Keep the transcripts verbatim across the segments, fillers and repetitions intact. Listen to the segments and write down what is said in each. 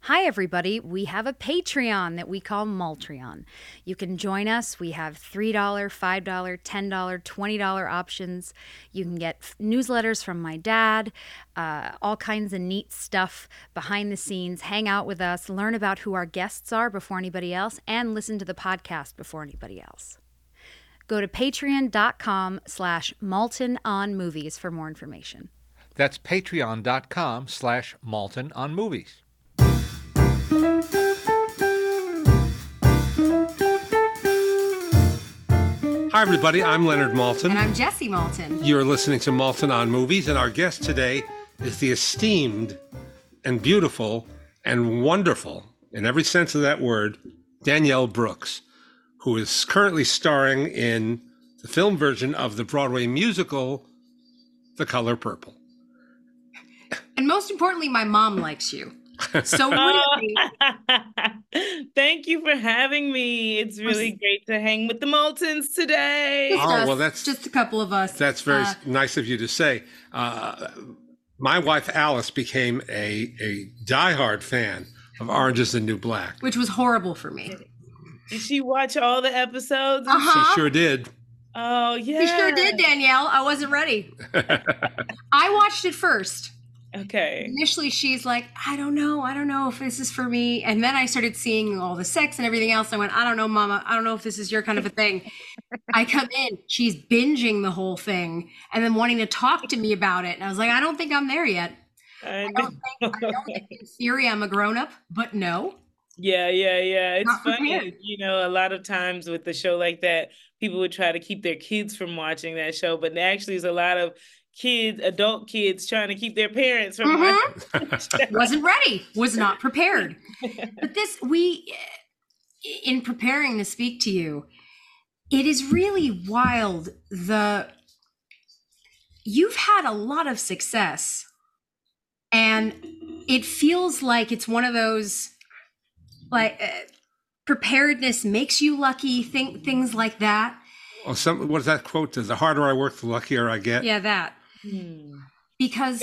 Hi, everybody. We have a Patreon that we call Maltreon. You can join us. We have three dollars, five dollars, ten dollars, twenty dollars options. You can get f- newsletters from my dad, uh, all kinds of neat stuff behind the scenes, hang out with us, learn about who our guests are before anybody else, and listen to the podcast before anybody else. Go to patreon.com slash Malton on movies for more information. That's patreon.com slash Malton on movies. Hi, everybody. I'm Leonard Maltin. And I'm Jessie Maltin. You're listening to Maltin on Movies, and our guest today is the esteemed and beautiful and wonderful, in every sense of that word, Danielle Brooks, who is currently starring in the film version of the Broadway musical, The Color Purple. And most importantly, my mom likes you. So really, thank you for having me. It's really great to hang with the Maltons today. just Oh, us, well, that's- just a couple of us. That's very Uh, nice of you to say. Uh, my wife, Alice, became a, a diehard fan of Orange is the New Black. which was horrible for me. Did she watch all the episodes? Uh-huh. She sure did. Oh, yeah. You sure did, Danielle. I wasn't ready. I watched it first. Okay. Initially, she's like, I don't know. I don't know if this is for me. And then I started seeing all the sex and everything else. I went, I don't know, Mama. I don't know if this is your kind of a thing. I come in. She's binging the whole thing and then wanting to talk to me about it. And I was like, I don't think I'm there yet. I I don't think, I know that in theory I'm a grown up, but no. Yeah, yeah, yeah. It's Not funny. prepared. You know, a lot of times with the show like that, people would try to keep their kids from watching that show, but actually there's a lot of kids, adult kids trying to keep their parents from Mhm. watching that show. Wasn't ready, was not prepared. But this, we, in preparing to speak to you, it is really wild. The, you've had a lot of success, and it feels like it's one of those, like, uh, preparedness makes you lucky, think things like that. Well, some, what is that quote? The harder I work, the luckier I get. Yeah, that. Hmm. Because,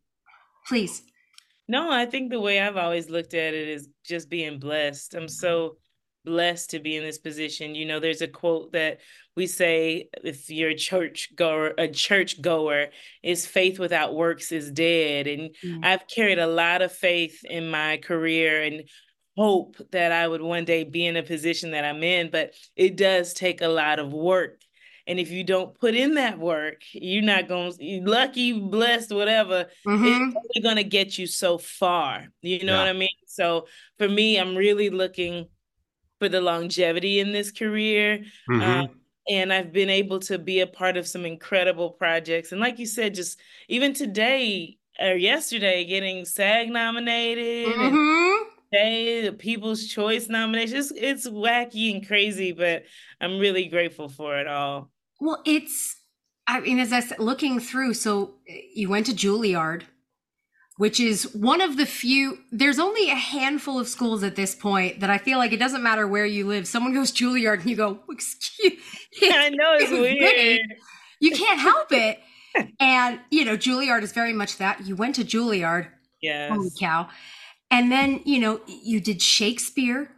please. No, I think the way I've always looked at it is just being blessed. I'm so blessed to be in this position. You know, there's a quote that we say, if you're a church goer, a church goer, is faith without works is dead. And Mm. I've carried a lot of faith in my career and hope that I would one day be in a position that I'm in, but it does take a lot of work. And if you don't put in that work, you're not going to, lucky, blessed, whatever, Mhm. it's only going to get you so far. You know Yeah. what I mean? So for me, I'm really looking for the longevity in this career. Mhm. Um, and I've been able to be a part of some incredible projects. And like you said, just even today or yesterday, getting SAG nominated and Mhm. today, the People's Choice nomination. It's, it's wacky and crazy, but I'm really grateful for it all. Well, it's, I mean, as I said, looking through, so you went to Juilliard, which is one of the few, there's only a handful of schools at this point that I feel like it doesn't matter where you live. Someone goes Juilliard and you go, excuse I know it's weird. You can't help it. And, you know, Juilliard is very much that. You went to Juilliard. Yes. Holy cow. And then, you know, you did Shakespeare,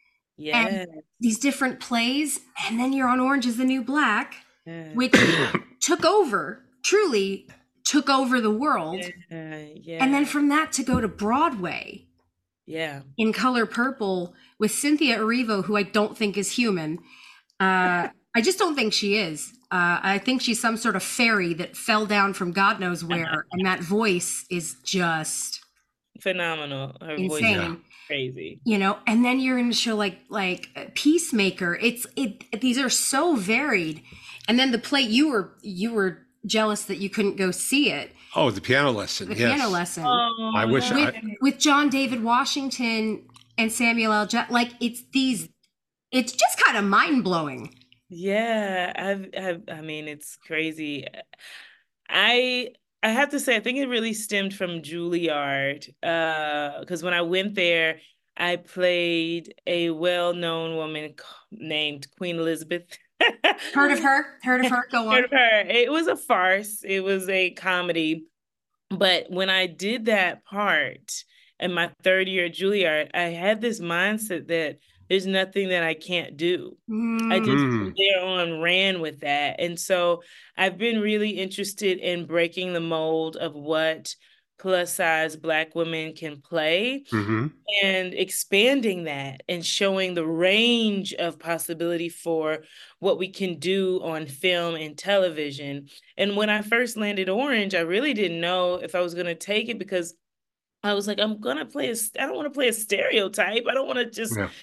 Yes. these different plays, and then you're on Orange is the New Black, Yeah. which took over, truly took over the world. Yeah. Yeah. And then from that to go to Broadway yeah. in Color Purple with Cynthia Erivo, who I don't think is human. Uh, I just don't think she is. Uh, I think she's some sort of fairy that fell down from God knows where. And that voice is just Phenomenal. Her voice insane. is crazy. You know, and then you're in a show like like uh, Peacemaker. It's it. These are so varied. And then the play, you were you were jealous that you couldn't go see it. Oh, the piano lesson. The yes. piano lesson Oh, I wish no. with I- with John David Washington and Samuel L. Jackson. Like it's these. It's just kind of mind blowing. Yeah, I've, I've, I mean, it's crazy. I I have to say, I think it really stemmed from Juilliard, uh, because when I went there, I played a well-known woman c- named Queen Elizabeth. Heard of her? Heard of her? Go on. Heard of her. It was a farce. It was a comedy. But when I did that part, in my third year at Juilliard, I had this mindset that there's nothing that I can't do. I Mm. just Mm. from there on ran with that. And so I've been really interested in breaking the mold of what plus size Black women can play hmm and expanding that and showing the range of possibility for what we can do on film and television. And when I first landed Orange, I really didn't know if I was going to take it because I was like, I'm going to play a, I don't want to play a stereotype. I don't want to just, Yeah.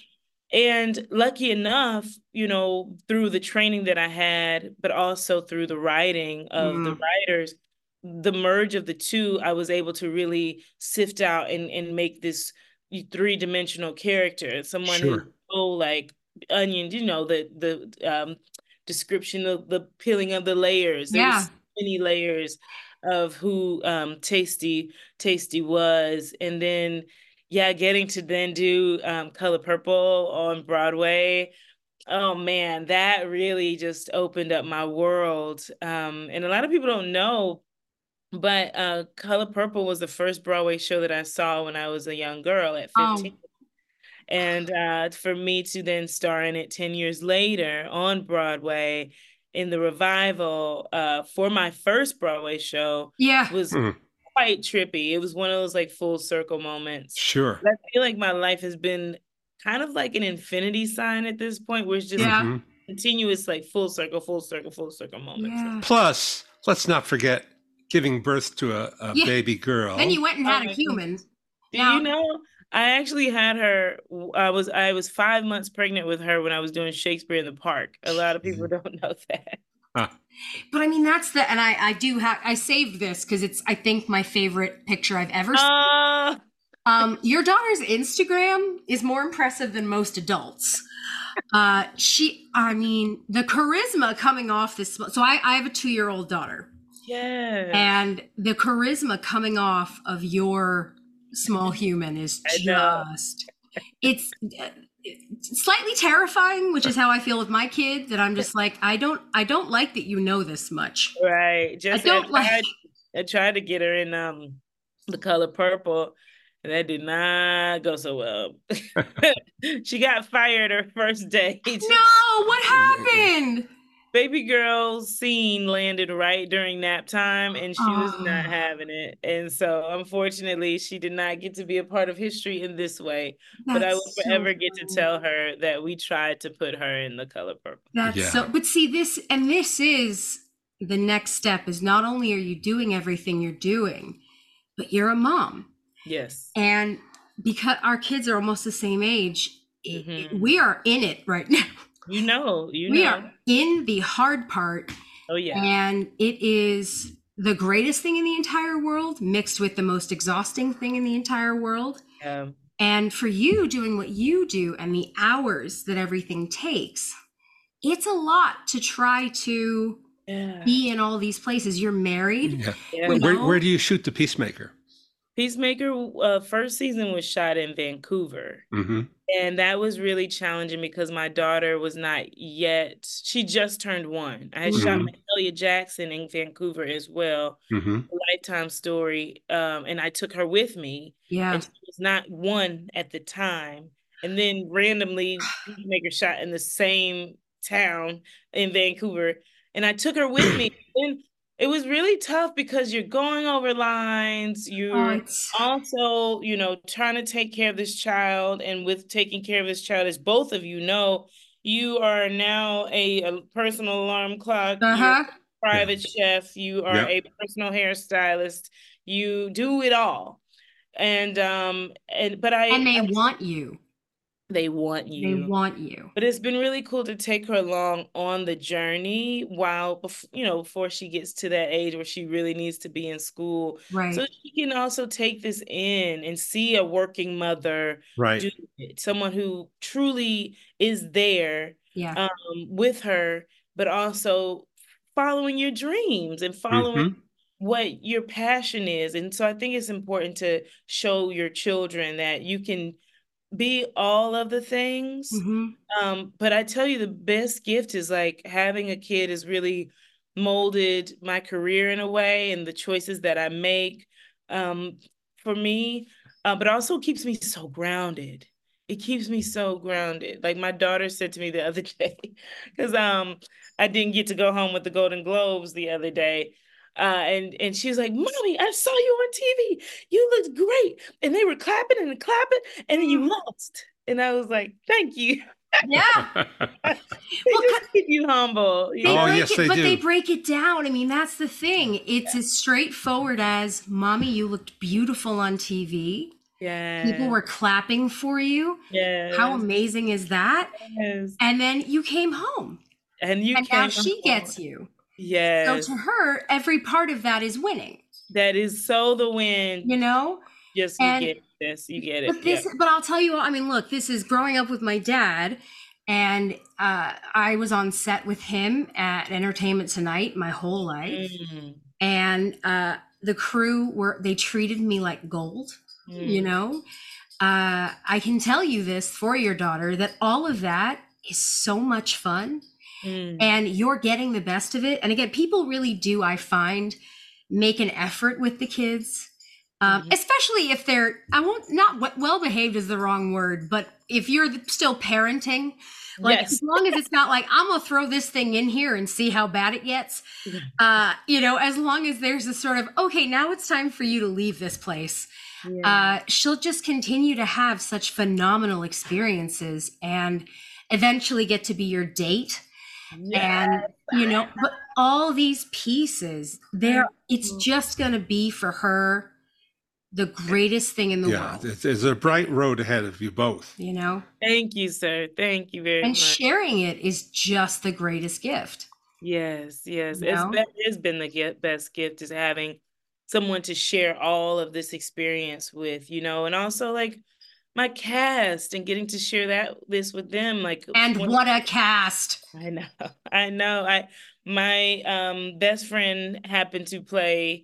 and lucky enough, you know, through the training that I had, but also through the writing of Mm. the writers, the merge of the two, I was able to really sift out and, and make this three-dimensional character, someone who's Sure. so like onion, you know, the the um description of the peeling of the layers. There Yeah. was so many layers of who um Tasty Tasty was. And then yeah, getting to then do um Color Purple on Broadway. Oh man, that really just opened up my world. Um, and a lot of people don't know, but uh, Color Purple was the first Broadway show that I saw when I was a young girl at fifteen. Oh, And uh, for me to then star in it ten years later on Broadway in the revival uh, for my first Broadway show yeah. was Mm. quite trippy. It was one of those like full circle moments. Sure. But I feel like my life has been kind of like an infinity sign at this point, where it's just Yeah. Mhm. continuous, like full circle, full circle, full circle moments. Yeah. Plus, let's not forget giving birth to a, a Yeah. baby girl. Then you went and had Oh a my human. Do Now- you know? I actually had her. I was I was five months pregnant with her when I was doing Shakespeare in the Park. A lot of people don't know that. Ah, But I mean, that's the, and I, I do have, I saved this because it's, I think, my favorite picture I've ever seen. Uh, Um, your daughter's Instagram is more impressive than most adults. Uh, she, I mean, the charisma coming off this. So I, I have a two-year-old daughter, yeah. and the charisma coming off of your small human is I know. just, it's, it's slightly terrifying, which is how I feel with my kid. That I'm just like, I don't, I don't like that you know this much. Right. Just don't I like- tried, I tried to get her in um the Color Purple, and that did not go so well. She got fired her first day. No, what happened? Baby girl scene landed right during nap time, and she was not Oh. having it. And so, unfortunately, she did not get to be a part of history in this way. But I That's will so forever get to funny. tell her that we tried to put her in the Color Purple. That's Yeah. so, but see this, and this is the next step is not only are you doing everything you're doing, but you're a mom. Yes. And because our kids are almost the same age, i- i- Mhm. we are in it right now. You know, you We know. are in the hard part, Oh, yeah. and it is the greatest thing in the entire world mixed with the most exhausting thing in the entire world. Um, And for you doing what you do and the hours that everything takes, it's a lot to try to yeah. be in all these places. You're married. yeah. Yeah. Where, where, know? where do you shoot the Peacemaker? Peacemaker uh, first season was shot in Vancouver. hmm And that was really challenging because my daughter was not yet, she just turned one. I had shot Mhm. Mahalia Jackson in Vancouver as well, hmm a Lifetime story. Um, and I took her with me, Yeah. and she was not one at the time. And then randomly, Peacemaker shot in the same town in Vancouver, and I took her with me. And it was really tough because you're going over lines, Oh, you're it's- also, you know, trying to take care of this child. And with taking care of this child, as both of you know, you are now a, a personal alarm clock, you're uh-huh. a private chef, you are Yeah. a personal hairstylist, you do it all. And um and but I And they I- want you. they want They you. want you. But it's been really cool to take her along on the journey while, bef- you know, before she gets to that age where she really needs to be in school. Right. So she can also take this in and see a working mother Right. do it, someone who truly is there Yeah. um, with her, but also following your dreams and following Mhm. what your passion is. And so I think it's important to show your children that you can be all of the things. Mhm. Um, but I tell you, the best gift is like having a kid has really molded my career in a way and the choices that I make. Um, for me, uh, but also keeps me so grounded. It keeps me so grounded. Like my daughter said to me the other day, because um I didn't get to go home with the Golden Globes the other day. Uh, and and she was like, "Mommy, I saw you on T V. You looked great." And they were clapping and clapping, and then you lost. And I was like, "Thank you." Yeah. They Well, just keep you humble. You They Oh, know? break yes, it, they but do. they break it down. I mean, that's the thing. It's as straightforward as, "Mommy, you looked beautiful on T V. People Yeah. were clapping for you. How Yes. amazing is that?" Yes. And then you came home, And you and now came she home. gets you. So Yes. to her, every part of that is winning, That is so the win. you know? Just you And get this. You get it. but this, Yeah. but I'll tell you what, I mean, look, this is growing up with my dad, and uh, I was on set with him at Entertainment Tonight my whole life. Mm, And uh, the crew were, they treated me like gold, you mm, know? Uh, I can tell you this for your daughter, that all of that is so much fun, mm. and you're getting the best of it. And again, people really do, I find, make an effort with the kids, um, Mhm. especially if they're, I won't, not well behaved is the wrong word, but if you're still parenting, like Yes. as long as it's not like, I'm gonna throw this thing in here and see how bad it gets, uh, you know, as long as there's a sort of, okay, now it's time for you to leave this place. Yeah. Uh, she'll just continue to have such phenomenal experiences and eventually get to be your date. And, you know, but all these pieces, there, it's just going to be for her the greatest thing in the Yeah, world, there's- there's a bright road ahead of you both. you know? Thank you, sir. Thank you very And much. sharing it is just the greatest gift. Yes, yes. You It's know? be- it's been the gift, best gift is having someone to share all of this experience with, you know, and also like my cast and getting to share that this with them. Like And when- what a cast. I know, I know. I my um best friend happened to play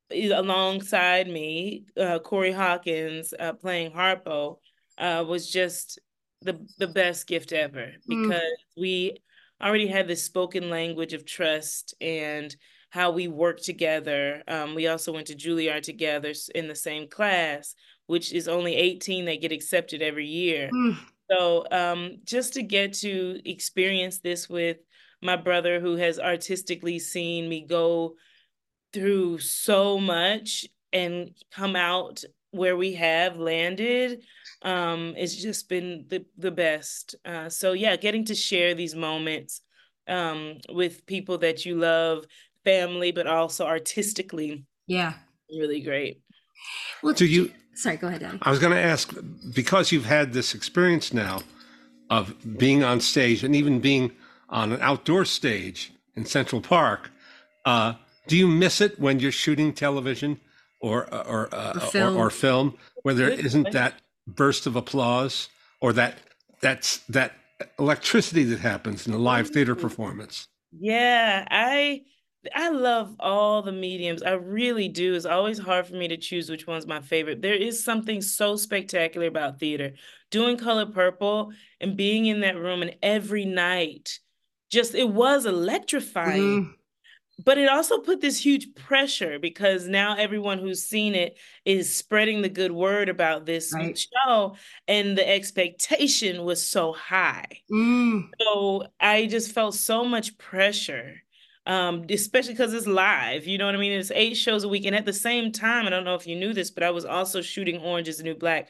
alongside me. Uh, Corey Hawkins uh, playing Harpo uh, was just the the best gift ever because we already had this spoken language of trust and how we work together. Um, we also went to Juilliard together s- in the same class, which is only eighteen that get accepted every year. Mm. So um, just to get to experience this with my brother who has artistically seen me go through so much and come out where we have landed, um, it's just been the, the best. Uh, so yeah, getting to share these moments um, with people that you love, family, but also artistically, Yeah. really great. Well, Do you- sorry, go ahead, Daddy. I was going to ask, because you've had this experience now of being on stage and even being on an outdoor stage in Central Park, uh, do you miss it when you're shooting television or or uh, Or or, film. or film, where there Good isn't question. that burst of applause or that that's that electricity that happens in a live theater performance? Yeah, I I love all the mediums. I really do. It's always hard for me to choose which one's my favorite. There is something so spectacular about theater. Doing Color Purple and being in that room and every night, just it was electrifying. Mm. But it also put this huge pressure because now everyone who's seen it is spreading the good word about this Right. show, and the expectation was so high. Mm. So I just felt so much pressure, um, especially because it's live. You know what I mean? It's eight shows a week. And at the same time, I don't know if you knew this, but I was also shooting Orange is the New Black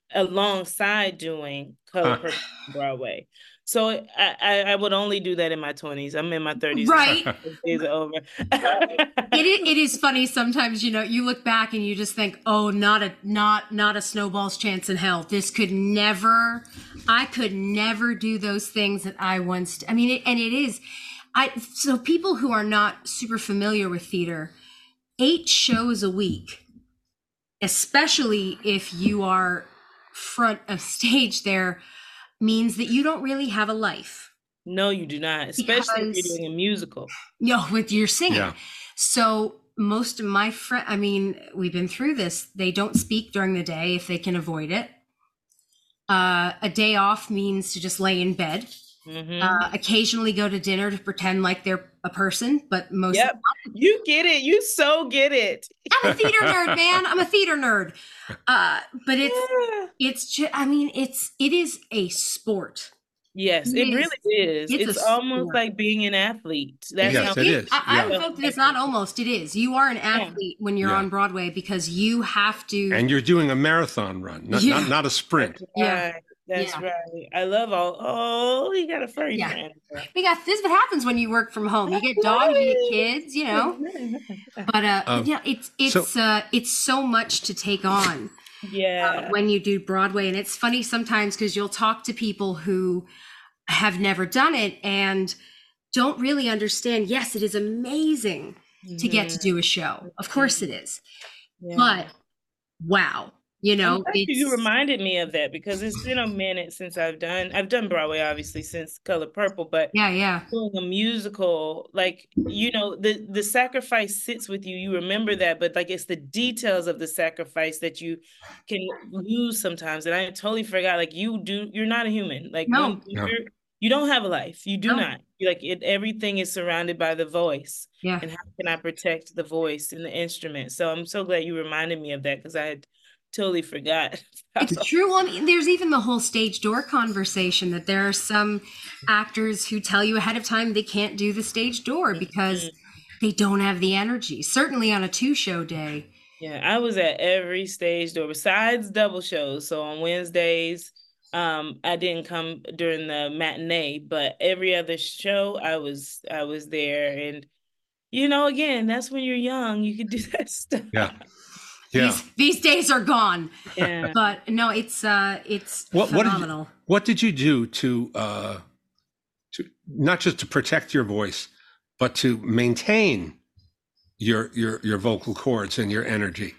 alongside doing Color Huh. Purple on Broadway. So I, I, I would only do that in my twenties. I'm in my thirties. Right. Those days are over. It, i- it is funny sometimes, you know, you look back and you just think, oh, not a not not a snowball's chance in hell. This could never, I could never do those things that I once. I mean, it, and it is, I. So people who are not super familiar with theater, eight shows a week, especially if you are front of stage there, means that you don't really have a life. No, you do not, especially if Because- you're doing a musical. You know, with your singing. Yeah. So most of my friends, I mean, we've been through this. They don't speak during the day if they can avoid it. Uh, a day off means to just lay in bed. Mhm. Uh, occasionally go to dinner to pretend like they're a person, but most Yep. You get it. You so get it. I'm a theater nerd, man. I'm a theater nerd. Uh, but it's Yeah. it's just, I mean, it's it is a sport. Yes, It it is- really is. it's a It's almost sport. like being an athlete. That's Yes, how it is. I, I Yeah. would vote that it's not almost, it is. You are an athlete when you're Yeah. on Broadway because you have to. And you're doing a marathon run, not Yeah. not, not a sprint. Yeah. Right. That's Yeah. right. I love all. Oh, you got a furry Yeah. friend. we got this. Is what happens when you work from home. You get dogs, you get kids, you know. But uh, Um, but yeah, it's so- it's uh, it's so much to take on. Yeah. uh, when you do Broadway. And it's funny sometimes because you'll talk to people who have never done it and don't really understand. Yes, it is amazing to get to do a show. Of course it is. Yeah. But wow, you know, I'm glad you it's, reminded me of that because it's been a minute since I've done I've done Broadway obviously since Color Purple, but yeah, yeah. doing a musical, like, you know, the the sacrifice sits with you. You remember that, but like it's the details of the sacrifice that you can lose sometimes. And I totally forgot, like you do, you're not a human. Like No. when No. you're you don't have a life. You do No. not. Like it everything is surrounded by the voice. Yeah. And how can I protect the voice and the instrument? So I'm so glad you reminded me of that because I had totally forgot. It's true. Well, I mean, there's even the whole stage door conversation that there are some actors who tell you ahead of time they can't do the stage door because they don't have the energy. Certainly on a two show day. Yeah, I was at every stage door besides double shows. So on Wednesdays, um, I didn't come during the matinee, but every other show I was I was there. And you know, again, that's when you're young, you can do that stuff. Yeah. Yeah. These, these days are gone. Yeah. But no, it's uh it's What what did phenomenal. you, what did you do to uh to not just to protect your voice, but to maintain your your your vocal cords and your energy?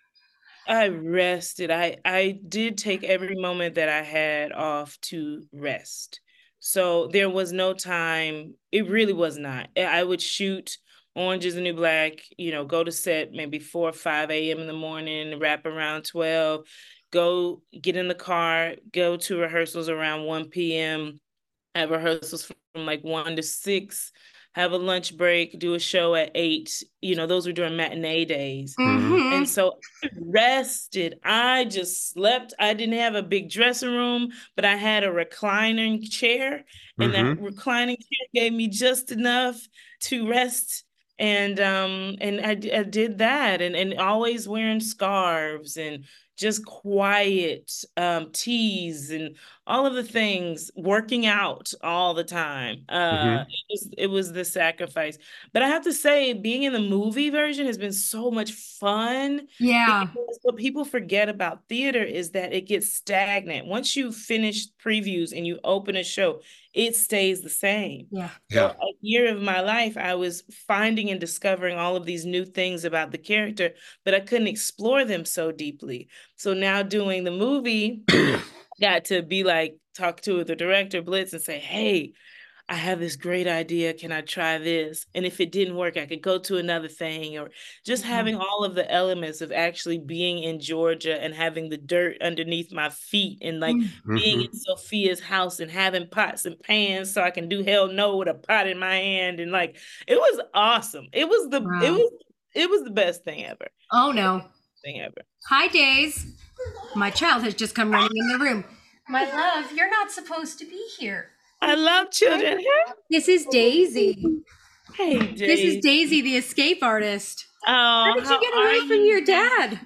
I rested. I I did take every moment that I had off to rest. So there was no time. It really was not. I I would shoot Orange is the New Black, you know, go to set maybe four or five a m in the morning, wrap around twelve, go get in the car, go to rehearsals around one p m, have rehearsals from like one to six, have a lunch break, do a show at eight. You know, those were during matinee days. Mhm. And so I rested. I just slept. I didn't have a big dressing room, but I had a reclining chair, and that reclining chair gave me just enough to rest. And um and I, d- I did that, and and always wearing scarves and just quiet um teas and all of the things, working out all the time. Uh, it was it was the sacrifice. But I have to say, being in the movie version has been so much fun. Yeah. Because what people forget about theater is that it gets stagnant. Once you finish previews and you open a show, it stays the same. Yeah. Yeah. So a year of my life, I was finding and discovering all of these new things about the character, but I couldn't explore them so deeply. So now doing the movie, got to be like, talk to the director, Blitz, and say, hey, I have this great idea. Can I try this? And if it didn't work, I could go to another thing, or just Mhm. having all of the elements of actually being in Georgia and having the dirt underneath my feet and like Mm. being in Sophia's house and having pots and pans so I can do hell no with a pot in my hand. And like, it was awesome. It was the, Wow. it was, it was the best thing ever. Oh no. Thing ever. Hi, Days. My child has just come running in the room. My love, you're not supposed to be here. I love children. This is Daisy. Hey, This is Dave. Daisy, the escape artist. Oh, How did you how get are away from you? your dad?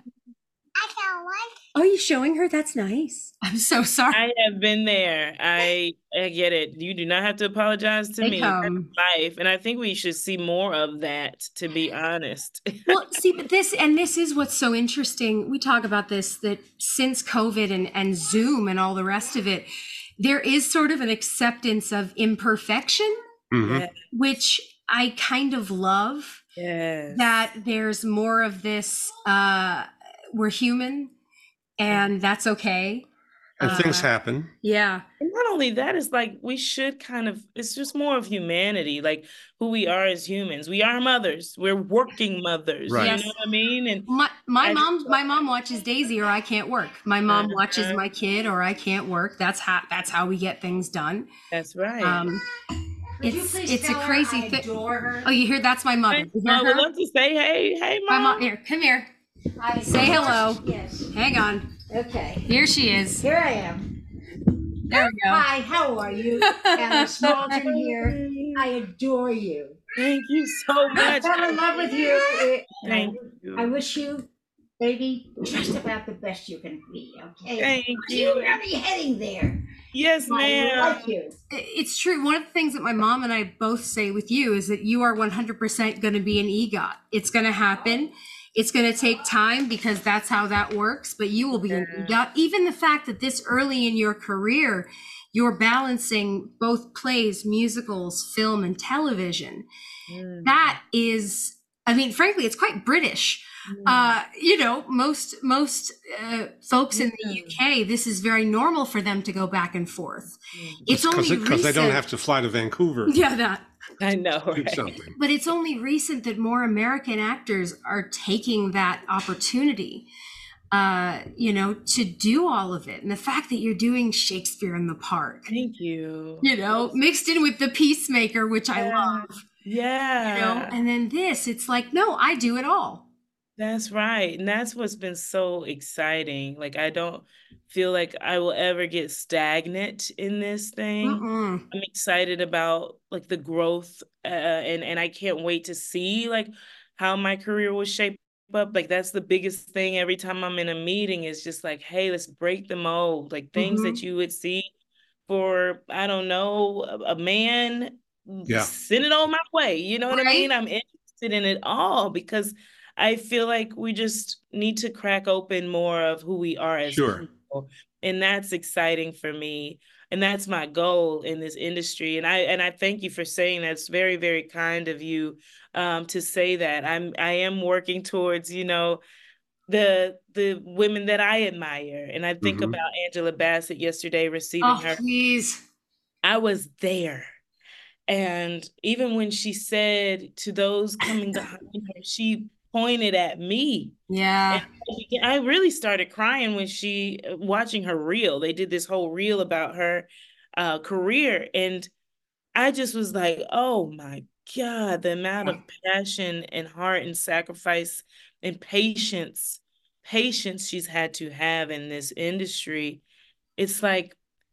I got one. Oh, you showing her? That's nice. I'm so sorry. I have been there. I I get it. You do not have to apologize to They me. That's come. life. And I think we should see more of that, to be honest. Well, see, but this and this is what's so interesting. We talk about this that since COVID and, and Zoom and all the rest of it, there is sort of an acceptance of imperfection, Mhm. Yeah. which I kind of love. Yes. That there's more of this uh we're human and that's okay. And things Uh, happen. Yeah. And not only that, it's like we should kind of, it's just more of humanity, like who we are as humans. We are mothers. We're working mothers. Right. You Yes. know what I mean? And My my I just mom felt my mom watches Daisy or I can't work. My mom Uh-huh. watches my kid or I can't work. That's how that's how we get things done. that's right. Um, Would you it's please it's a tell her crazy I thing. adore her? Oh, you hear? That's my mother. I, You hear I would her? love to say, hey, hey, My mom. mom. Here, come here. I Say hello. Yes. Hang on. Okay. Here she is. Here I am. There we go. Hi, how are you? Anna Smalton here. I adore you. Thank you so I much. fell in love with you. and Thank I you. wish you, baby, just about the best you can be, okay? Thank You're you. really heading there. Yes, I ma'am. like you. It's true. One of the things that my mom and I both say with you is that you are one hundred percent going to be an EGOT. It's going to happen. It's going to take time because that's how that works, but you will be an EGOT. Even the fact that this early in your career, you're balancing both plays, musicals, film, and television. Mm. That is, I mean, frankly, it's quite British. Mm. Uh, you know, most most uh, folks in the Yeah. U K, this is very normal for them to go back and forth. Mm. It's only Because they don't recent- have to fly to Vancouver Yeah, that. I know, to do right? something. But it's only recent that more American actors are taking that opportunity, uh, you know, to do all of it. And the fact that you're doing Shakespeare in the Park, Thank you. you know, mixed in with The Peacemaker, which I Yeah. love, Yeah. you know, and then this, it's like, no, I do it all. That's right. And that's what's been so exciting. Like, I don't feel like I will ever get stagnant in this thing. Mm-mm. I'm excited about like the growth, uh, and and I can't wait to see like how my career will shape up. Like that's the biggest thing every time I'm in a meeting is just like, hey, let's break the mold. Like things that Mhm. you would see for, I don't know, a, a man, Yeah. send it on my way. You know what I Right. mean? I'm interested in it all because I feel like we just need to crack open more of who we are as Sure. people. And that's exciting for me. And that's my goal in this industry. And I and I thank you for saying that. It's very, very kind of you um, to say that. I'm I am working towards, you know, the the women that I admire. And I think Mhm. about Angela Bassett yesterday receiving Oh, her. please. I was there. And even when she said to those coming behind her, she pointed at me. Yeah. And I really started crying when she watching her reel. They did this whole reel about her uh, career, and I just was like, "Oh my God!" The amount of passion and heart and sacrifice and patience, patience she's had to have in this industry. It's like,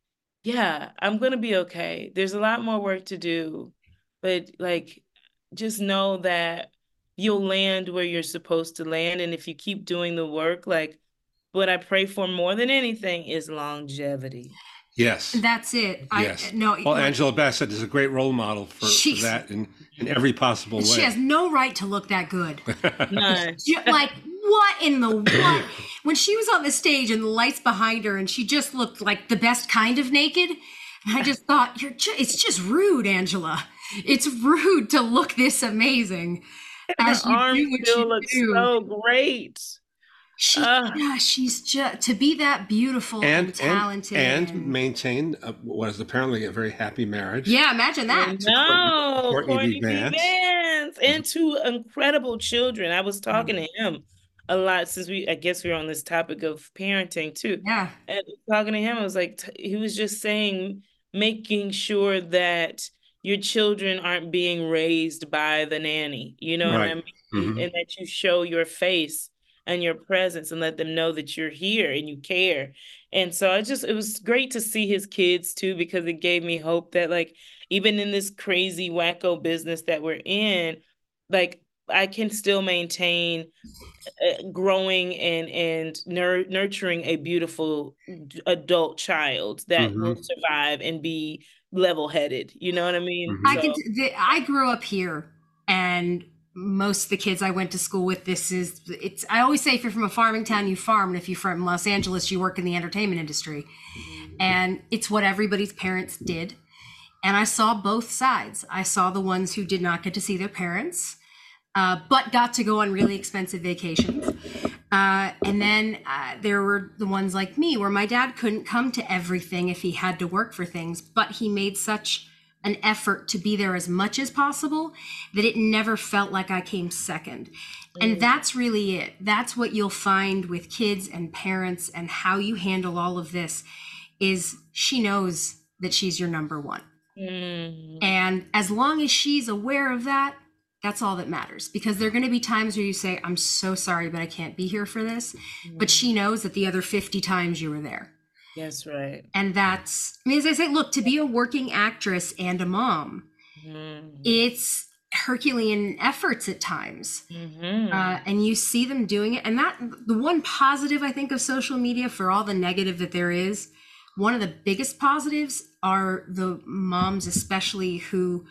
yeah, I'm gonna be okay. There's a lot more work to do, but like, just know that you'll land where you're supposed to land. And if you keep doing the work, like what I pray for more than anything is longevity. Yes. That's it. Yes. I no. Well, look, Angela Bassett is a great role model for, for She's- that in, in every possible way. she has no right to look that good. None. Ju- like what in the what? When she was on the stage and the lights behind her, and she just looked like the best kind of naked, and I just thought, you're ju- it's just rude, Angela. It's rude to look this amazing as Her you arms do what still you look do. so great. She, Ugh. yeah, she's just to be that beautiful and, and, talented and, and maintain uh, what is apparently a very happy marriage. yeah, imagine that. No, Courtney Courtney B. B. Vance. Vance, and two incredible children. I was talking to him a lot since we, I guess we were on this topic of parenting too. Yeah, And talking to him, I was like, t- he was just saying, making sure that your children aren't being raised by the nanny, you know what I Right. mean? Mhm. And that you show your face and your presence and let them know that you're here and you care. And so I just, it was great to see his kids too, because it gave me hope that like, even in this crazy wacko business that we're in, like I can still maintain uh, growing and and nur- nurturing a beautiful d- adult child that Mhm. will survive and be level-headed. You know what I mean? Mhm. I So- can. The, I grew up here, and most of the kids I went to school with, this is it's. I always say, if you're from a farming town, you farm, and if you're from Los Angeles, you work in the entertainment industry, and it's what everybody's parents did. And I saw both sides. I saw the ones who did not get to see their parents, uh, but got to go on really expensive vacations. Uh, and then uh, there were the ones like me where my dad couldn't come to everything if he had to work for things, but he made such an effort to be there as much as possible that it never felt like I came second. And that's really it. That's what you'll find with kids and parents, and how you handle all of this is she knows that she's your number one. Mm. And as long as she's aware of that, that's all that matters, because there are going to be times where you say, I'm so sorry, but I can't be here for this. Mm. But she knows that the other fifty times you were there. That's right. And that's, I mean, as I say, look, to be a working actress and a mom, Mm. it's Herculean efforts at times. Mm-hmm. Uh, and you see them doing it. And that, the one positive I think of social media, for all the negative that there is, one of the biggest positives are the moms, especially, who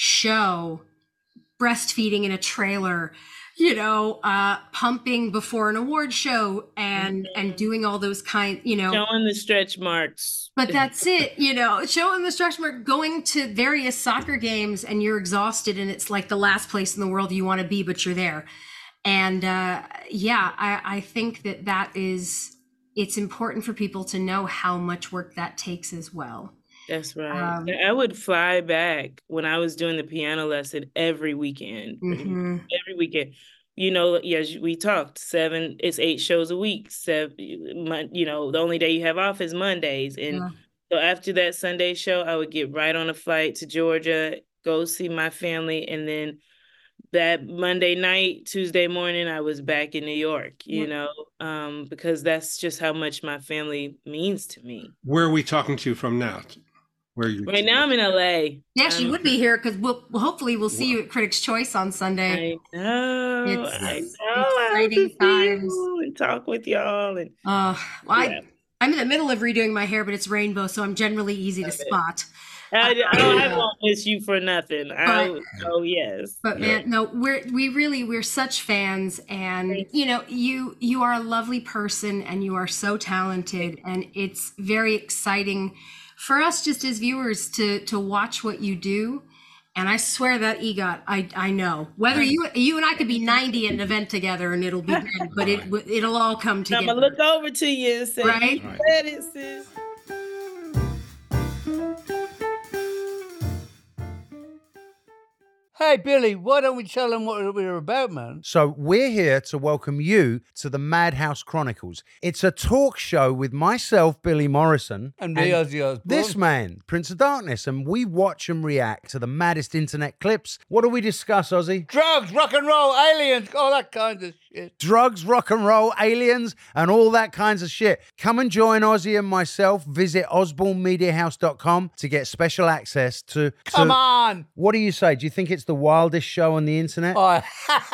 show breastfeeding in a trailer, you know, uh, pumping before an award show, and Mm-hmm. and doing all those kind, you know. Showing the stretch marks. But that's it, you know, showing the stretch mark, going to various soccer games, and you're exhausted, and it's like the last place in the world you want to be, but you're there. And uh, yeah, I, I think that that is, it's important for people to know how much work that takes as well. That's right. Um, I would fly back when I was doing the piano lesson every weekend. pretty much. mhm. Every weekend. You know, yes, we talked seven, it's eight shows a week. Seven, you know, the only day you have off is Mondays. And Yeah. so after that Sunday show, I would get right on a flight to Georgia, go see my family. And then that Monday night, Tuesday morning, I was back in New York, you know, um, because that's just how much my family means to me. Where are we talking to you from now? Where are you? Right now I'm in L A. Yeah, she Um, would be here, because we'll, well, hopefully we'll see you at Critics' Choice on Sunday. I know, It's I know. I hope to exciting see times. you and talk with y'all. And Uh, well, Yeah. I, I'm in the middle of redoing my hair, but it's rainbow, so I'm generally easy to Love it. spot. I, I, I won't miss you for nothing. I, oh yes. But man, no, we're we really we're such fans, and Thanks. you know, you you are a lovely person, and you are so talented, and it's very exciting for us just as viewers to to watch what you do. And I swear that EGOT, I I know whether you you and I could be ninety at an event together, and it'll be good, but it it'll all come I'm together. gonna look over to you and say, Right? "You said it, sis." Hey, Billy, why don't we tell them what we're about, man? So we're here to welcome you to the Madhouse Chronicles. It's a talk show with myself, Billy Morrison, And me, Ozzy Osbourne. this man, Prince of Darkness, and we watch and react to the maddest internet clips. What do we discuss, Ozzy? Drugs, rock and roll, aliens, all that kind of shit. Drugs, rock and roll, aliens, and all that kinds of shit. Come and join Ozzy and myself. Visit osborne media house dot com to get special access to... to Come on! What do you say? Do you think it's the wildest show on the internet? Oh. I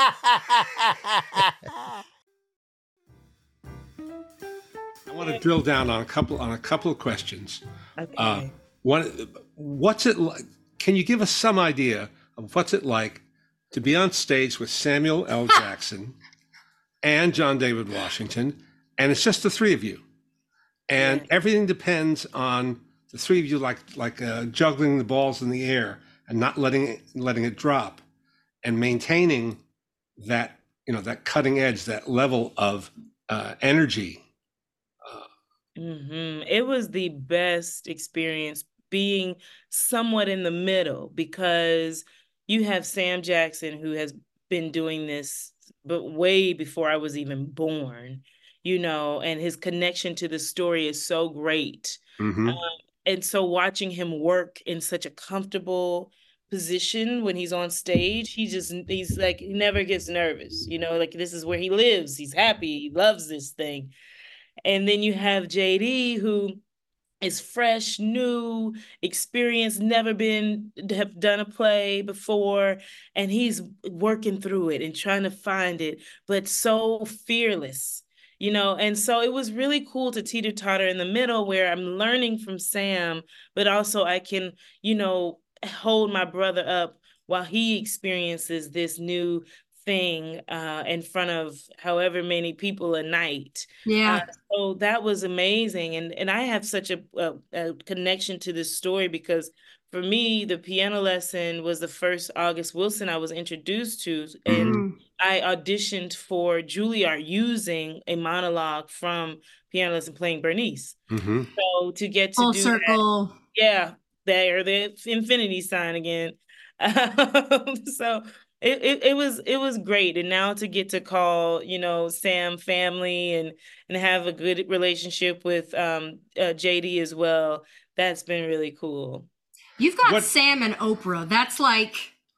want to drill down on a couple on a couple of questions. Okay. Uh, one, what's it like? Can you give us some idea of what's it like to be on stage with Samuel L. Jackson and John David Washington, and it's just the three of you, and Yeah. everything depends on the three of you, like like uh, juggling the balls in the air and not letting it, letting it drop, and maintaining that, you know, that cutting edge, that level of uh, energy. hmm It was the best experience being somewhat in the middle, because you have Sam Jackson, who has been doing this but way before I was even born, you know, and his connection to the story is so great. Mhm. Um, and so watching him work in such a comfortable position when he's on stage, he just, he's like, he never gets nervous, you know, like this is where he lives. He's happy. He loves this thing. And then you have J D, who is fresh, new, experienced, never been, have done a play before. And he's working through it and trying to find it, but so fearless. You know, and so it was really cool to teeter-totter in the middle, where I'm learning from Sam, but also I can, you know, hold my brother up while he experiences this new thing uh, in front of however many people a night. Yeah. Uh, so that was amazing. And and I have such a, a, a connection to this story, because for me, the piano lesson was the first August Wilson I was introduced to. And Mhm. I auditioned for Juilliard using a monologue from Piano Lesson Playing Bernice. Mm-hmm. So to get to Full do circle. that, yeah, there, the infinity sign again. Um, so it, it it was it was great, and now to get to call, you know, Sam family and and have a good relationship with um uh, J D as well. That's been really cool. You've got What- Sam and Oprah. That's like,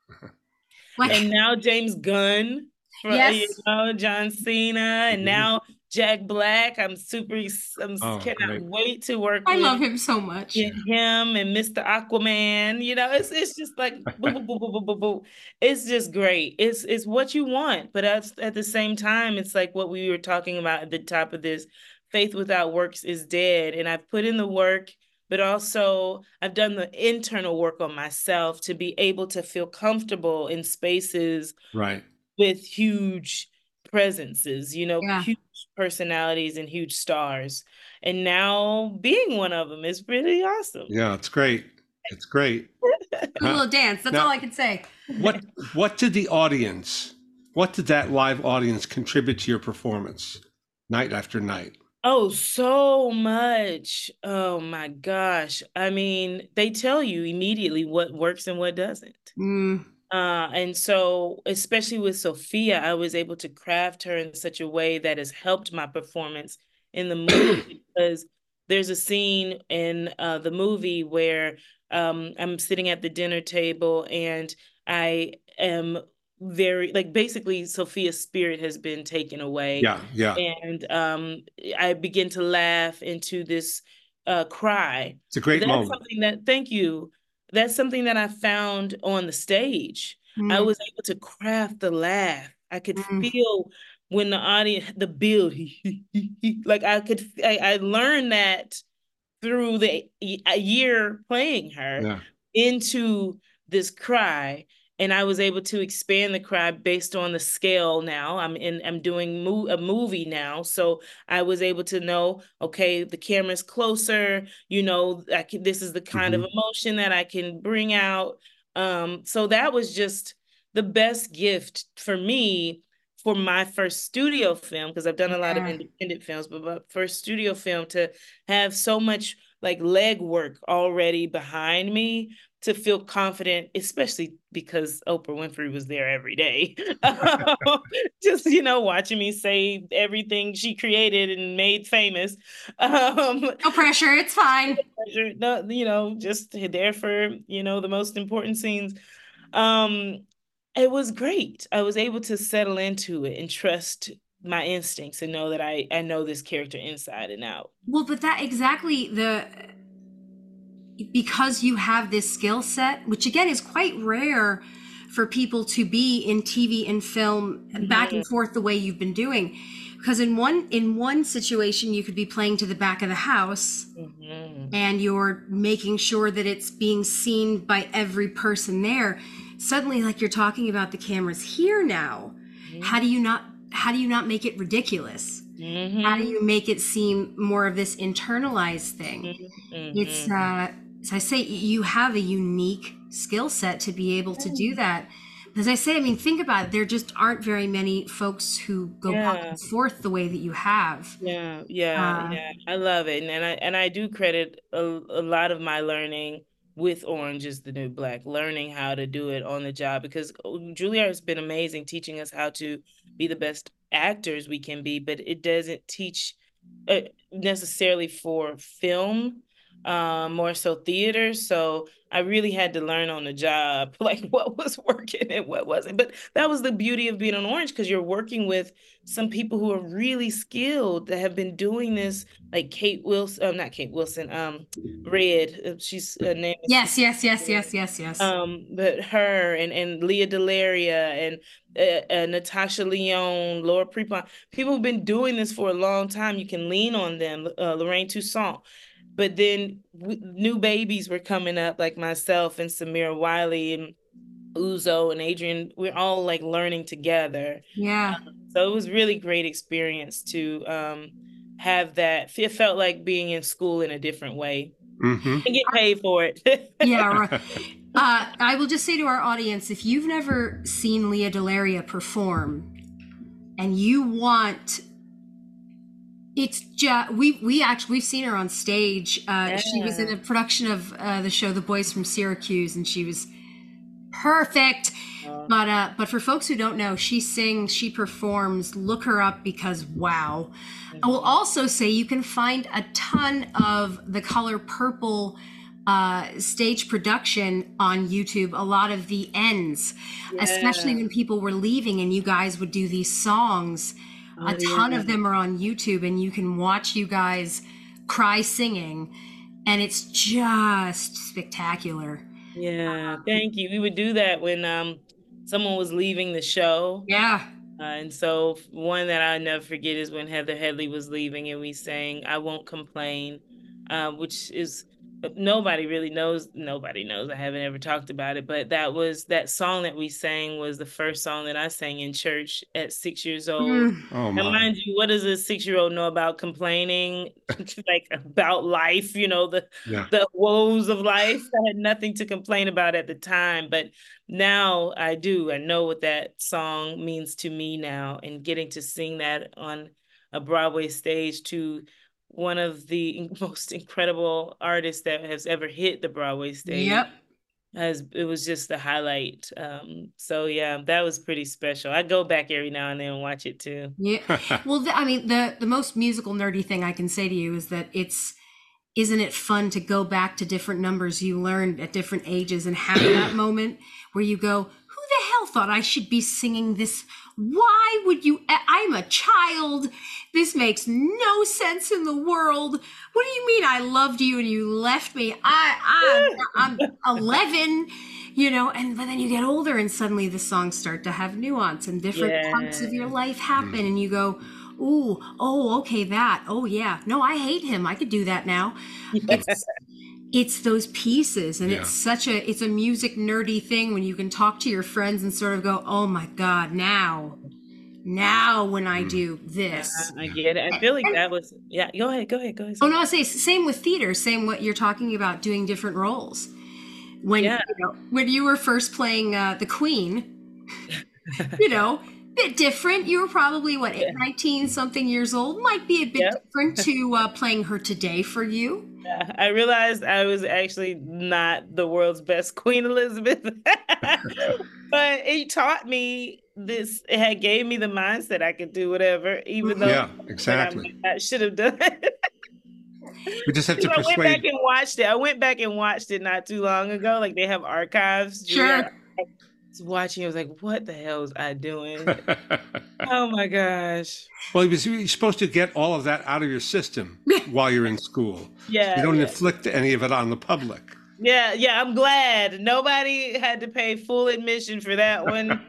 like And now James Gunn, from, Yes. you know, John Cena, and Mhm. now Jack Black. I'm super, I'm Oh, cannot great. wait to work I with love him so much. him and Mister Aquaman. You know, it's it's just like boo, boo, boo, boo, boo, boo, boo. It's just great. It's it's what you want, but at, at the same time, it's like what we were talking about at the top of this. Faith without works is dead, and I've put in the work, but also I've done the internal work on myself to be able to feel comfortable in spaces Right. with huge presences, you know, Yeah. huge personalities and huge stars. And now being one of them is really awesome. Yeah, it's great. It's great. Do a little dance. That's Now- all I can say. What what did the audience, what did that live audience contribute to your performance night after night? Oh, so much. Oh my gosh. I mean, they tell you immediately what works and what doesn't. Mm. Uh, and so, especially with Sophia, I was able to craft her in such a way that has helped my performance in the movie because there's a scene in uh, the movie where um, I'm sitting at the dinner table and I am very, like, basically Sophia's spirit has been taken away. Yeah, yeah. And um, I begin to laugh into this uh, cry. It's a great That's moment. something that, thank you. That's something that I found on the stage. I Mm. was able to craft the laugh. I could Mm. feel when the audience, the build, like I could, I, I learned that through the a year playing her Yeah. into this cry. And I was able to expand the cry based on the scale now. I'm in, I'm doing mo- a movie now. So I was able to know, okay, the camera's closer, you know, I can, this is the kind Mhm. of emotion that I can bring out. Um, so that was just the best gift for me for my first studio film, because I've done a lot of Yeah. independent films, but my first studio film to have so much like leg work already behind me to feel confident, especially because Oprah Winfrey was there every day. Just, you know, watching me say everything she created and made famous. Um, No pressure. It's fine. no, you know, just there for, you know, the most important scenes. Um, it was great. I was able to settle into it and trust my instincts and know that I, I know this character inside and out. Well, but that exactly the because you have this skill set, which again is quite rare for people to be in T V and film back and forth the way you've been doing. Because in one in one situation you could be playing to the back of the house Mhm. and you're making sure that it's being seen by every person there. Suddenly, like you're talking about the cameras here now. How do you not how do you not make it ridiculous? Mhm. How do you make it seem more of this internalized thing? Mhm. It's uh as I say, you have a unique skill set to be able to do that. As I say, I mean, think about it. There just aren't very many folks who go back Yeah. and forth the way that you have. Yeah, yeah, Uh, yeah. I love it, and, and I and I do credit a, a lot of my learning with Orange is the New Black, learning how to do it on the job, because Juilliard has been amazing teaching us how to be the best actors we can be, but it doesn't teach uh, necessarily for film, um, more so theater. So I really had to learn on the job, like what was working and what wasn't. But that was the beauty of being on Orange, because you're working with some people who are really skilled that have been doing this, like Kate Wilson, uh, not Kate Wilson, um, Red. uh, She's her name is yes, yes, yes, yes, yes, yes. um, but her and, and Leah Delaria and uh, uh, Natasha Leone, Laura Prepon, people who've been doing this for a long time. You can lean on them, uh, Lorraine Toussaint. But then w- new babies were coming up, like myself and Samira Wiley and Uzo and Adrian. We're all like learning together. Yeah. So it was really great experience to um, have that. It felt like being in school in a different way Mm-hmm. and get paid for it. Yeah, right. Uh, I will just say to our audience, if you've never seen Leah Delaria perform and you want, it's just, we, we actually, we've seen her on stage. Uh, She was in a production of uh, the show The Boys from Syracuse, and she was perfect. But uh, but for folks who don't know, she sings, she performs. Look her up because wow. I will also say you can find a ton of the Color Purple uh, stage production on YouTube. A lot of the ends, especially when people were leaving and you guys would do these songs. A ton of them are on YouTube, and you can watch you guys cry singing, and it's just spectacular. Yeah, thank you. We would do that when um someone was leaving the show. Yeah. Uh, and so one that I never forget is when Heather Headley was leaving and we sang I Won't Complain, uh, which is, nobody really knows. Nobody knows. I haven't ever talked about it, but that was, that song that we sang was the first song that I sang in church at six years old. Mm. Oh And my. mind you, what does a six-year-old know about complaining? Like about life, you know, the Yeah. the woes of life. I had nothing to complain about at the time, but now I do. I know what that song means to me now, and getting to sing that on a Broadway stage to one of the most incredible artists that has ever hit the Broadway stage. Yep. As it was just the highlight. Um, so yeah, that was pretty special. I go back every now and then and watch it too. Yeah. Well, the, I mean, the the most musical nerdy thing I can say to you is that it's, isn't it fun to go back to different numbers you learned at different ages and have that moment where you go, who the hell thought I should be singing this? Why would you? I'm a child. This makes no sense in the world. What do you mean I loved you and you left me? I, I I'm eleven, you know, and but then you get older and suddenly the songs start to have nuance and different Yeah. parts of your life happen, and you go, ooh, oh, okay, that. Oh yeah. No, I hate him. I could do that now. It's it's those pieces, and Yeah. it's such a it's a music nerdy thing when you can talk to your friends and sort of go, oh my God, now. Now when I do this. I get it. I feel like that was, yeah, go ahead, go ahead, go ahead. Oh no, I say same with theater, same what you're talking about doing different roles. When Yeah. you know, when you were first playing uh, the Queen, you know, bit different. You were probably what, Yeah. nineteen something years old. Might be a bit Yep. different to uh, playing her today for you. Yeah, I realized I was actually not the world's best Queen Elizabeth, but it taught me this. It had gave me the mindset I could do whatever, even though Yeah, like, exactly. I, I should have done it. We just have to I went back persuade. and watched it. I went back and watched it not too long ago. Like they have archives. Sure. Julia, I was watching. I was like, "What the hell was I doing?" Oh my gosh. Well, it was, you're supposed to get all of that out of your system while you're in school. Yeah. You don't yeah. inflict any of it on the public. Yeah, yeah, I'm glad nobody had to pay full admission for that one.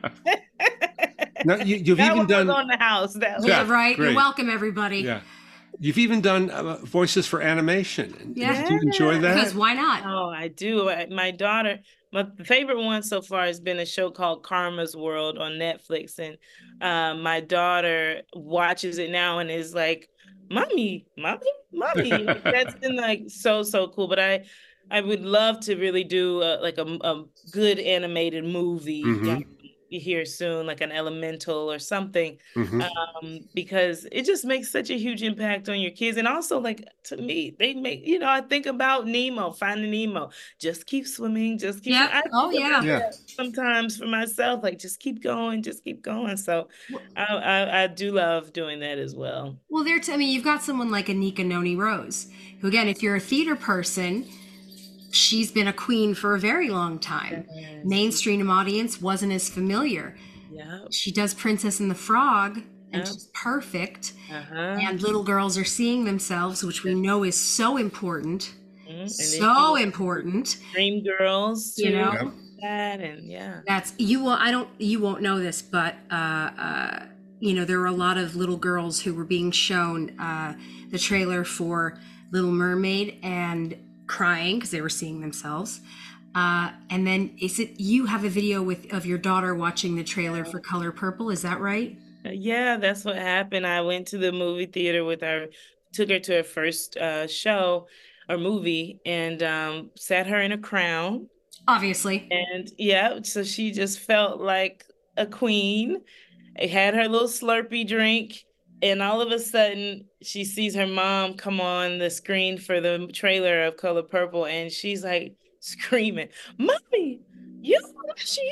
No, you, you've that even one done. was on the house. That Yeah, Yeah, right. great. You're welcome, everybody. Yeah, you've even done uh, voices for animation. Yeah. Do you enjoy that? Because why not? Oh, I do. I- My daughter, my favorite one so far has been a show called Karma's World on Netflix, and uh, my daughter watches it now and is like, "Mommy, mommy, mommy." Like, that's been like so so cool. But I, I would love to really do a, like a, a good animated movie. Mhm. um, here soon, like an Elemental or something, Mhm. um, because it just makes such a huge impact on your kids. And also, like, to me, they make, you know, I think about Nemo, finding Nemo, just keep swimming, just keep. Yeah. I Oh, think yeah. about Yeah. that sometimes for myself, like, just keep going, just keep going. So I, I, I do love doing that as well. Well, there. T- I mean, you've got someone like Anika Noni Rose, who, again, if you're a theater person, she's been a queen for a very long time. Yes. Mainstream audience wasn't as familiar. Yeah. She does Princess and the Frog, and Yeah. she's perfect. Uh-huh. And little girls are seeing themselves, which we know is so important. Mhm. And then So she- important. Dream Girls, too. You know? Yep. That and yeah. That's you will. I don't. You won't know this, but uh, uh, you know there were a lot of little girls who were being shown uh, the trailer for Little Mermaid and crying because they were seeing themselves. Uh, and then is it you have a video with of your daughter watching the trailer for Color Purple? Is that right? Yeah, that's what happened. I went to the movie theater with our took her to her first uh, show or movie and um, sat her in a crown. Obviously. And yeah, so she just felt like a queen. It had her little Slurpee drink. And all of a sudden, she sees her mom come on the screen for the trailer of Color Purple, and she's like screaming, "Mommy, you she?"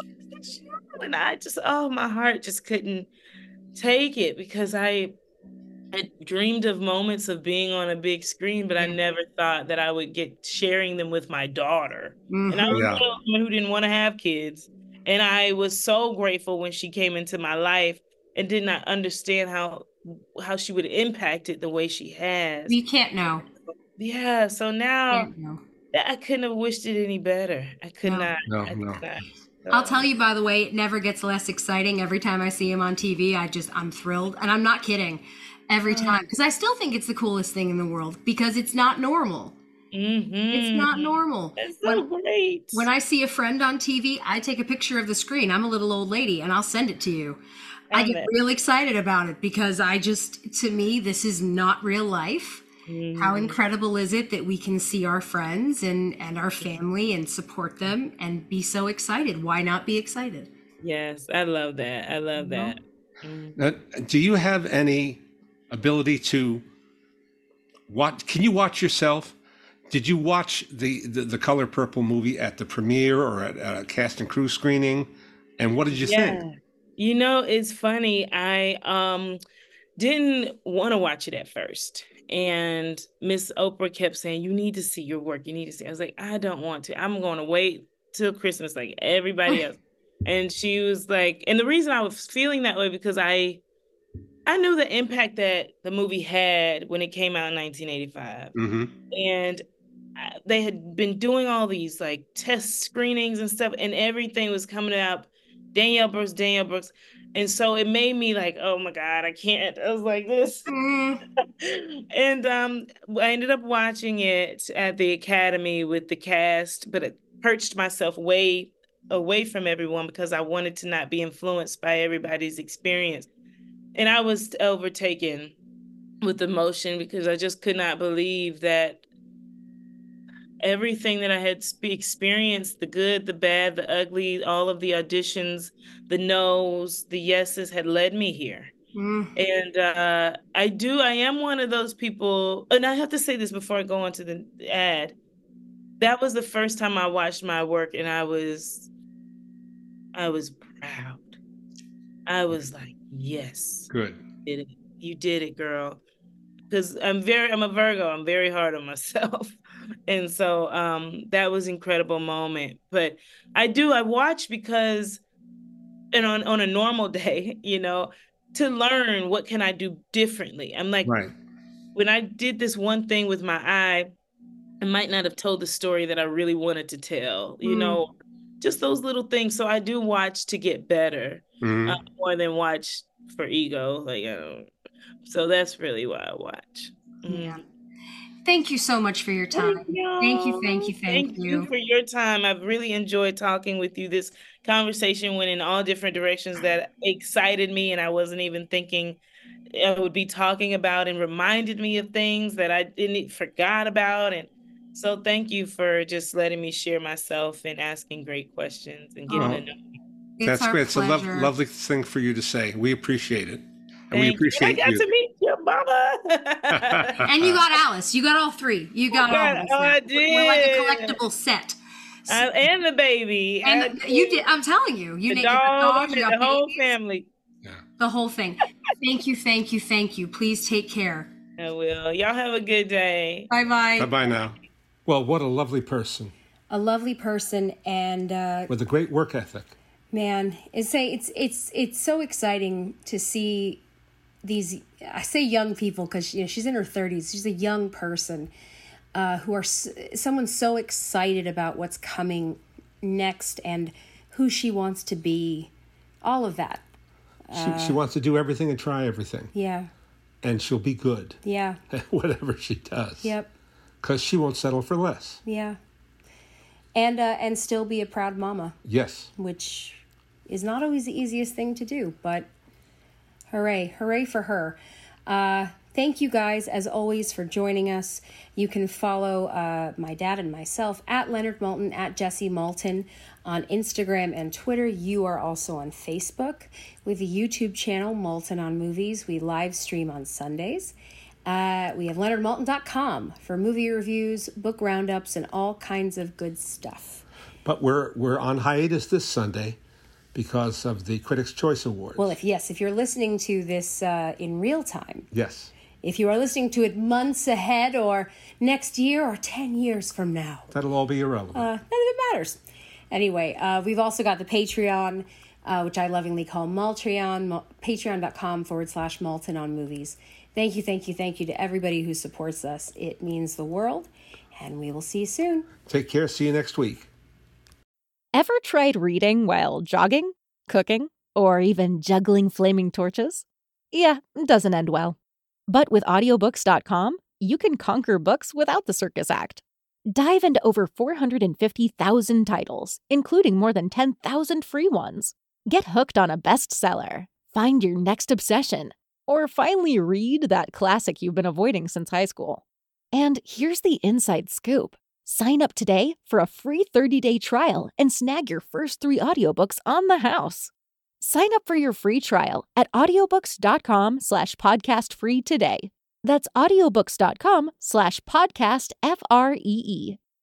And I just, oh, my heart just couldn't take it because I had dreamed of moments of being on a big screen, but I never thought that I would get sharing them with my daughter. Mhm. And I was Yeah. a woman who didn't want to have kids. And I was so grateful when she came into my life and did not understand how how she would impact it the way she has. You can't know. Yeah, so now Can't know. I couldn't have wished it any better. I could No. not. No, I could no. not. I'll tell you, by the way, it never gets less exciting. Every time I see him on T V, I just, I'm thrilled. And I'm not kidding. Every time. Because I still think it's the coolest thing in the world because it's not normal. Mm-hmm. It's not normal. It's so When, great. when I see a friend on T V, I take a picture of the screen. I'm a little old lady and I'll send it to you. I Love get it. real excited about it because I just, to me, this is not real life. How incredible is it that we can see our friends and, and our family and support them and be so excited? Why not be excited? Yes, I love that. I love You know? that. Mm. Now, do you have any ability to watch? Can you watch yourself? Did you watch the, the, the Color Purple movie at the premiere or at, at a cast and crew screening? And what did you Yeah. think? You know, it's funny. I um didn't want to watch it at first. And Miss Oprah kept saying, "You need to see your work. You need to see." I was like, "I don't want to. I'm going to wait till Christmas like everybody else." And she was like, and the reason I was feeling that way because I I knew the impact that the movie had when it came out in nineteen eighty-five. Mm-hmm. And I- they had been doing all these like test screenings and stuff, and everything was coming out. Danielle Brooks, Danielle Brooks. And so it made me like, oh my God, I can't. I was like this. Mm, And um, I ended up watching it at the Academy with the cast, but it perched myself way away from everyone because I wanted to not be influenced by everybody's experience. And I was overtaken with emotion because I just could not believe that everything that I had sp- experienced, the good, the bad, the ugly, all of the auditions, the no's, the yeses had led me here. mm. And uh, I do, I am one of those people, and I have to say this before I go on to the ad. That was the first time I watched my work and I was, I was proud. I was like, yes, Good. you did it. You did it, girl. Because I'm very, I'm a Virgo. I'm very hard on myself. And so um, that was an incredible moment. But I do, I watch because, and on, on a normal day, you know, to learn what can I do differently. I'm like, Right. when I did this one thing with my eye, I might not have told the story that I really wanted to tell, you Mm. know, just those little things. So I do watch to get better Mhm. uh, more than watch for ego. Like, I don't, so that's really why I watch. Mm. Yeah. Thank you so much for your time. Thank you, thank you, thank you. for your time. I've really enjoyed talking with you. This conversation went in all different directions that excited me, and I wasn't even thinking I would be talking about, and reminded me of things that I didn't forgot about. And so thank you for just letting me share myself and asking great questions and getting Oh. to know me. It's That's our great. It's a lov- pleasure. lovely thing for you to say. We appreciate it. And we Thank you. appreciate And I got you. to meet your mama. And you got Alice. You got all three. You got I got- all of us. oh, now. I We're like a did. collectible set. I, and the baby. And I you did. I'm telling you, you the named your dog, dogs, you the got whole babies, family. the whole thing. Thank you, thank you, thank you. Please take care. I will. Y'all have a good day. Bye bye. Bye-bye now. Well, what a lovely person A lovely person, and uh, with a great work ethic. man, it's say it's it's it's so exciting to see these. I say young people because you know she's in her thirties. She's a young person uh, who are s- someone so excited about what's coming next and who she wants to be. All of that. She, she wants to do everything and try everything. Yeah. And she'll be good Yeah. at whatever she does. Yep. Because she won't settle for less. Yeah. And uh, and still be a proud mama, Yes. which is not always the easiest thing to do, but hooray, hooray for her. Uh, thank you guys, as always, for joining us. You can follow uh, my dad and myself at Leonard Maltin, at Jesse Maltin on Instagram and Twitter. You are also on Facebook. We have a YouTube channel, Maltin on Movies. We live stream on Sundays. Uh, we have leonard maltin dot com for movie reviews, book roundups, and all kinds of good stuff. But we're we're on hiatus this Sunday because of the Critics' Choice Awards. Well, if yes, if you're listening to this uh, in real time, yes. If you are listening to it months ahead or next year or ten years from now, That'll all be irrelevant. Uh, none of it matters. Anyway, uh, we've also got the Patreon, uh, which I lovingly call Maltreon, patreon.com forward slash Maltin on Movies. Thank you, thank you, thank you to everybody who supports us. It means the world, and we will see you soon. Take care. See you next week. Ever tried reading while jogging, cooking, or even juggling flaming torches? Yeah, it doesn't end well. But with audiobooks dot com, you can conquer books without the circus act. Dive into over four hundred fifty thousand titles, including more than ten thousand free ones. Get hooked on a bestseller, find your next obsession, or finally read that classic you've been avoiding since high school. And here's the inside scoop. Sign up today for a free thirty-day trial and snag your first three audiobooks on the house. Sign up for your free trial at audiobooks.com slash podcast free today. That's audiobooks.com slash podcast F R E E.